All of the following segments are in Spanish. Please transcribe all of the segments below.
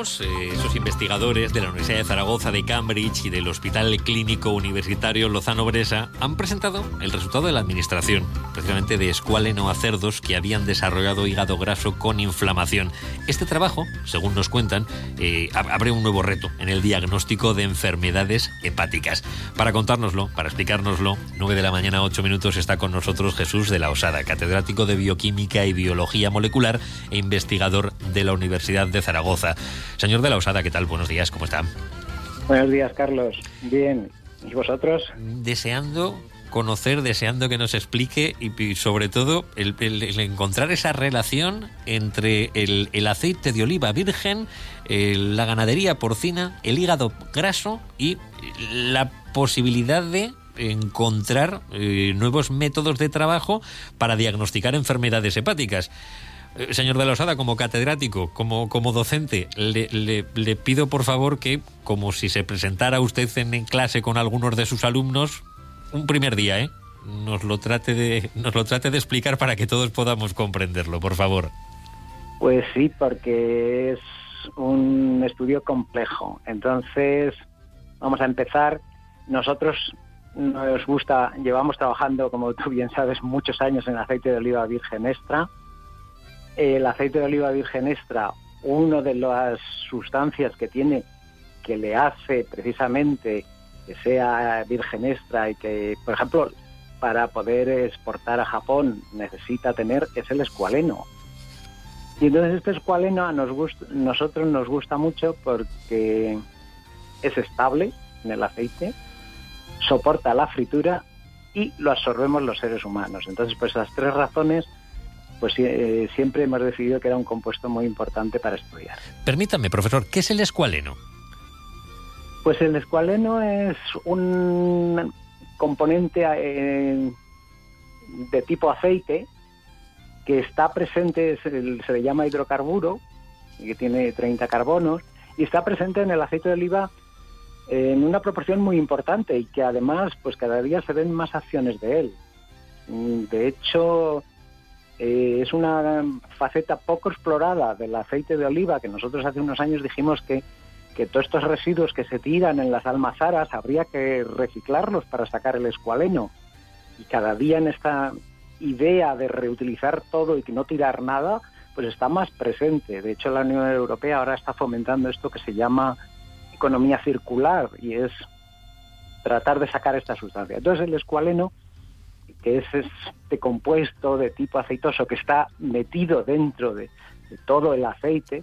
científicos, esos investigadores de la Universidad de Zaragoza, de Cambridge y del Hospital Clínico Universitario Lozano Bresa han presentado el resultado de la administración, precisamente de escualeno a cerdos que habían desarrollado hígado graso con inflamación. Este trabajo, según nos cuentan, abre un nuevo reto en el diagnóstico de enfermedades hepáticas. Para contárnoslo, para explicárnoslo, 9 de la mañana, 8 minutos, está con nosotros Jesús de la Osada, catedrático de Bioquímica y Biología Molecular e investigador de la Universidad de Zaragoza. Señor de la Osada, ¿qué tal? Buenos días, ¿cómo está? Buenos días, Carlos. Bien. ¿Y vosotros? Deseando conocer, deseando que nos explique y sobre todo el encontrar esa relación entre el aceite de oliva virgen, la ganadería porcina, el hígado graso y la posibilidad de encontrar nuevos métodos de trabajo para diagnosticar enfermedades hepáticas. Señor de la Osada, como catedrático, como docente, le pido por favor que, como si se presentara usted en clase con algunos de sus alumnos, un primer día, nos lo trate de explicar para que todos podamos comprenderlo, por favor. Pues sí, porque es un estudio complejo. Entonces, vamos a empezar. Nosotros llevamos trabajando, como tú bien sabes, muchos años en aceite de oliva virgen extra. El aceite de oliva virgen extra, una de las sustancias que tiene, que le hace precisamente que sea virgen extra y que, por ejemplo, para poder exportar a Japón necesita tener, es el escualeno. Y entonces este escualeno nosotros nos gusta mucho porque es estable en el aceite, soporta la fritura y lo absorbemos los seres humanos. Entonces, pues esas tres razones, pues siempre hemos decidido que era un compuesto muy importante para estudiar. Permítame, profesor, ¿qué es el escualeno? Pues el escualeno es un componente de tipo aceite que está presente, se le llama hidrocarburo, que tiene 30 carbonos, y está presente en el aceite de oliva en una proporción muy importante y que además pues cada día se ven más acciones de él. De hecho, es una faceta poco explorada del aceite de oliva, que nosotros hace unos años dijimos que todos estos residuos que se tiran en las almazaras habría que reciclarlos para sacar el escualeno. Y cada día en esta idea de reutilizar todo y que no tirar nada, pues está más presente. De hecho, la Unión Europea ahora está fomentando esto que se llama economía circular, y es tratar de sacar esta sustancia. Entonces el escualeno, que es este compuesto de tipo aceitoso que está metido dentro de todo el aceite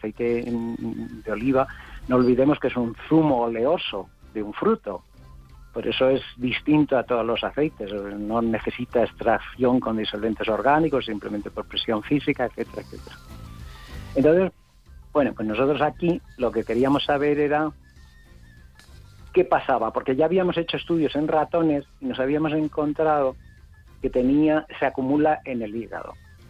de oliva, no olvidemos que es un zumo oleoso de un fruto, por eso es distinto a todos los aceites, no necesita extracción con disolventes orgánicos, simplemente por presión física, etcétera, etcétera. Entonces, bueno, pues nosotros aquí lo que queríamos saber era qué pasaba, porque ya habíamos hecho estudios en ratones y nos habíamos encontrado que se acumula en el hígado.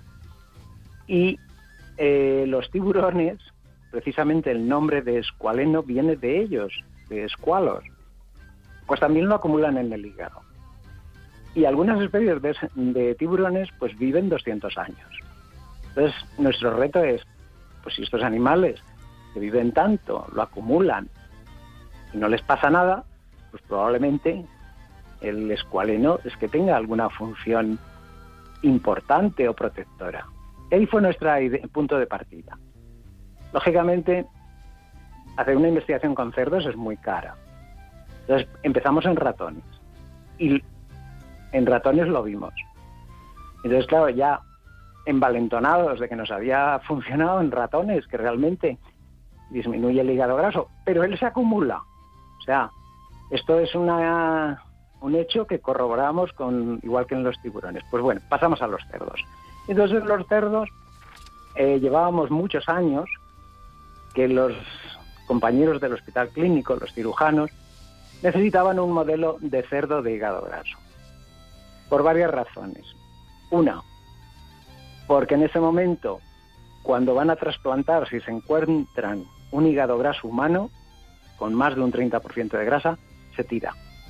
Y los tiburones, precisamente el nombre de escualeno viene de ellos, de escualos, pues también lo acumulan en el hígado. Y algunas especies de tiburones pues viven 200 años. Entonces, nuestro reto es, pues si estos animales que viven tanto lo acumulan y no les pasa nada, pues probablemente el escualeno es que tenga alguna función importante o protectora. Ahí fue nuestro punto de partida. Lógicamente, hacer una investigación con cerdos es muy cara. Entonces empezamos en ratones. Y en ratones lo vimos. Entonces, claro, ya envalentonados de que nos había funcionado en ratones, que realmente disminuye el hígado graso, pero él se acumula. O sea, esto es un hecho que corroboramos igual que en los tiburones. Pues bueno, pasamos a los cerdos. Entonces, los cerdos llevábamos muchos años que los compañeros del hospital clínico, los cirujanos, necesitaban un modelo de cerdo de hígado graso. Por varias razones. Una, porque en ese momento, cuando van a trasplantar, si se encuentran un hígado graso humano, con más de un 30% de grasa, se tira.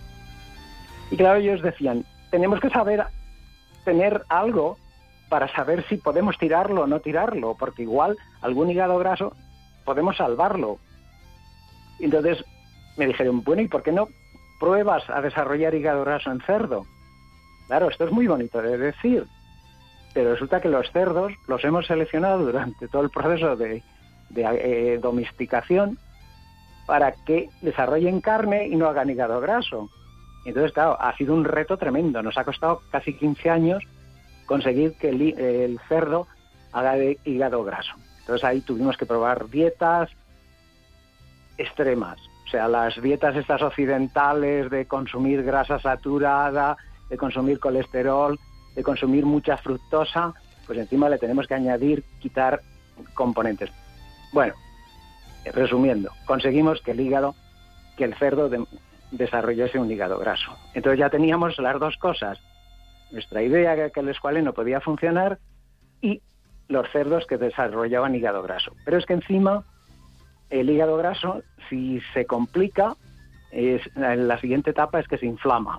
Y claro, ellos decían, tenemos que tener algo para saber si podemos tirarlo o no tirarlo, porque igual algún hígado graso podemos salvarlo. Entonces me dijeron, bueno, ¿y por qué no pruebas a desarrollar hígado graso en cerdo? Claro, esto es muy bonito de decir, pero resulta que los cerdos los hemos seleccionado durante todo el proceso de domesticación para que desarrollen carne y no hagan hígado graso. Entonces, claro, ha sido un reto tremendo. Nos ha costado casi 15 años conseguir que el cerdo haga de hígado graso. Entonces ahí tuvimos que probar dietas extremas. O sea, las dietas estas occidentales de consumir grasa saturada, de consumir colesterol, de consumir mucha fructosa, pues encima le tenemos que añadir, quitar componentes. Bueno, resumiendo, conseguimos que el cerdo desarrollase un hígado graso. Entonces ya teníamos las dos cosas. Nuestra idea que el escualeno podía funcionar y los cerdos que desarrollaban hígado graso. Pero es que encima el hígado graso, si se complica, la siguiente etapa es que se inflama.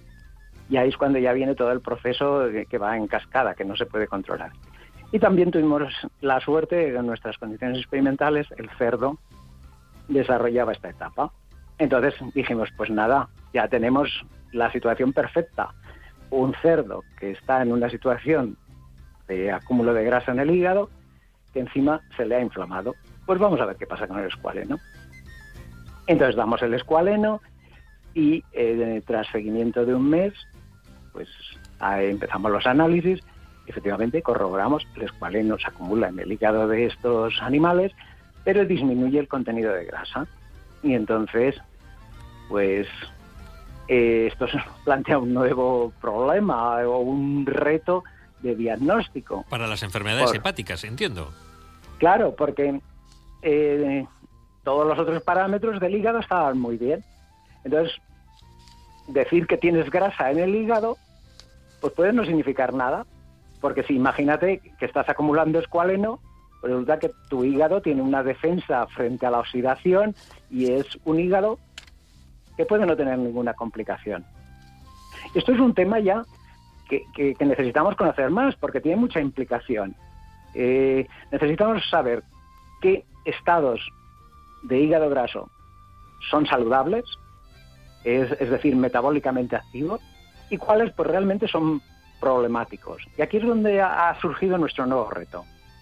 Y ahí es cuando ya viene todo el proceso que va en cascada, que no se puede controlar. Y también tuvimos la suerte de que en nuestras condiciones experimentales el cerdo desarrollaba esta etapa. Entonces dijimos, pues nada, ya tenemos la situación perfecta. Un cerdo que está en una situación de acúmulo de grasa en el hígado, que encima se le ha inflamado. Pues vamos a ver qué pasa con el escualeno. Entonces damos el escualeno y tras seguimiento de un mes, pues empezamos los análisis. Efectivamente, corroboramos, el escualeno se acumula en el hígado de estos animales, pero disminuye el contenido de grasa. Y entonces, pues esto se plantea un nuevo problema o un reto de diagnóstico. Para las enfermedades hepáticas, entiendo. Claro, porque todos los otros parámetros del hígado estaban muy bien. Entonces, decir que tienes grasa en el hígado, pues puede no significar nada. Porque si imagínate que estás acumulando escualeno, pues resulta que tu hígado tiene una defensa frente a la oxidación y es un hígado que puede no tener ninguna complicación. Esto es un tema ya que necesitamos conocer más porque tiene mucha implicación. Necesitamos saber qué estados de hígado graso son saludables, es decir, metabólicamente activos, y cuáles pues realmente son problemáticos. Y aquí es donde ha surgido nuestro nuevo reto.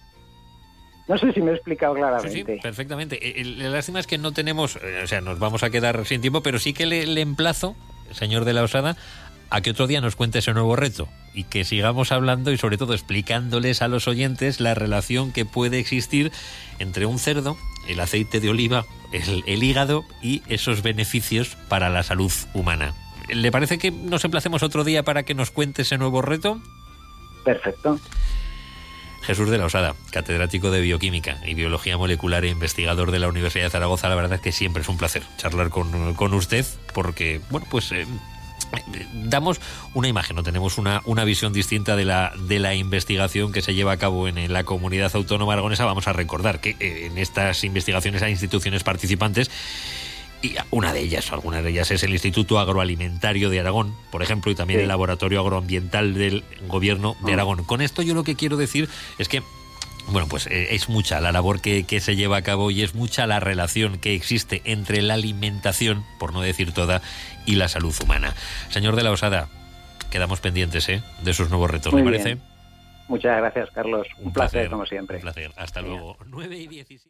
No sé si me he explicado claramente. Sí, perfectamente. La lástima es que no tenemos, o sea, nos vamos a quedar sin tiempo, pero sí que le emplazo, señor de la Osada, a que otro día nos cuente ese nuevo reto y que sigamos hablando y sobre todo explicándoles a los oyentes la relación que puede existir entre un cerdo, el aceite de oliva, el hígado y esos beneficios para la salud humana. ¿Le parece que nos emplacemos otro día para que nos cuente ese nuevo reto? Perfecto. Jesús de la Osada, catedrático de Bioquímica y Biología Molecular e investigador de la Universidad de Zaragoza. La verdad es que siempre es un placer charlar con usted porque, bueno, pues damos una imagen, no tenemos una visión distinta de la investigación que se lleva a cabo en la comunidad autónoma aragonesa. Vamos a recordar que en estas investigaciones hay instituciones participantes y alguna de ellas es el Instituto Agroalimentario de Aragón, por ejemplo, y también el Laboratorio Agroambiental del Gobierno de Aragón. Con esto yo lo que quiero decir es que, bueno, pues es mucha la labor que se lleva a cabo y es mucha la relación que existe entre la alimentación, por no decir toda, y la salud humana. Señor de la Osada, quedamos pendientes de sus nuevos retos, ¿le parece? Muchas gracias, Carlos. Un placer, como siempre. Un placer. Hasta luego. 9:17.